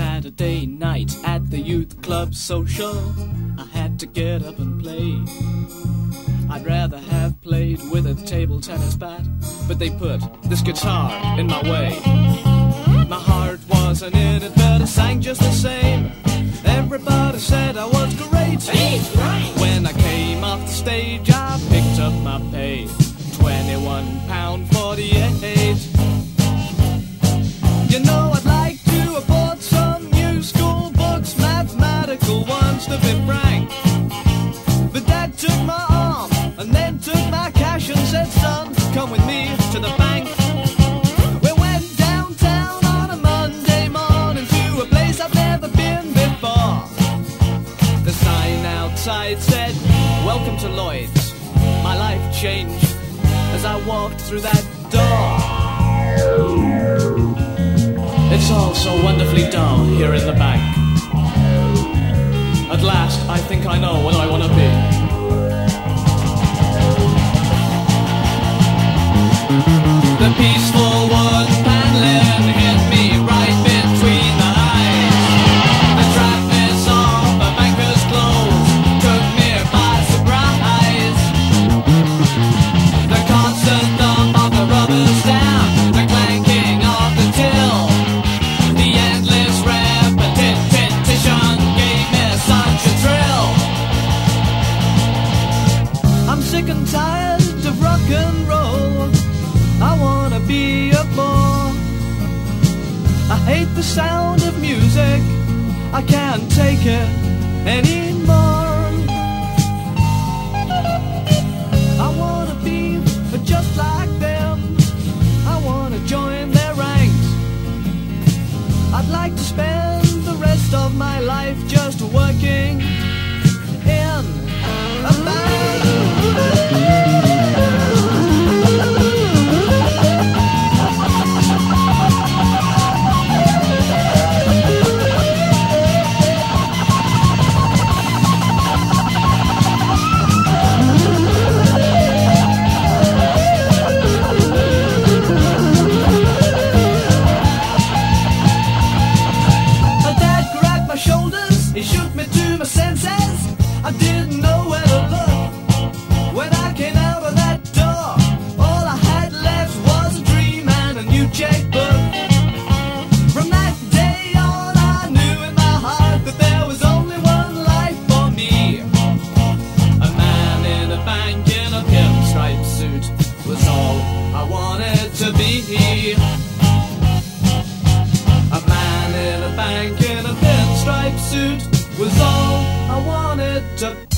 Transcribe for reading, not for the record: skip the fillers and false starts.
Saturday night at the youth club social, I had to get up and play. I'd rather have played with a table tennis bat, but they put this guitar in my way. My heart wasn't in it, but I sang just the same. Everybody said I was great. When I came off the stage, I picked up my pay, £21.48. You know, I'd like to have bought some new school books, mathematical ones to be frank. But Dad took my arm and then took my cash and said, son, come with me to the bank. We went downtown on a Monday morning to a place I've never been before. The sign outside said, welcome to Lloyd's. My life changed as I walked through that door. It's all so wonderfly dull here in the bank. At last, I think I know what I want to be. The peaceful wood paneling hit me right between the eyes. The sharpness of a banker's clothes took me by surprise. The constant thump of the rubber stamp, the clanking of the till, the endless repetition gave me such a thrill. I'm sick and tired of rock and roll. I wanna be a bore. I hate the sound of music, I can't take it anymore. I wanna be just like them, I wanna join their ranks. I'd like to spend the rest of my life just working in a bank. He shook me to my senses, I didn't know where to look. When I came out of that door, all I had left was a dream and a new checkbook. From that day on, I knew in my heart that there was only one life for me. A man in a bank in a pinstripe suit was all I wanted to be. A man in a bank in a pinstripe suit was all I wanted to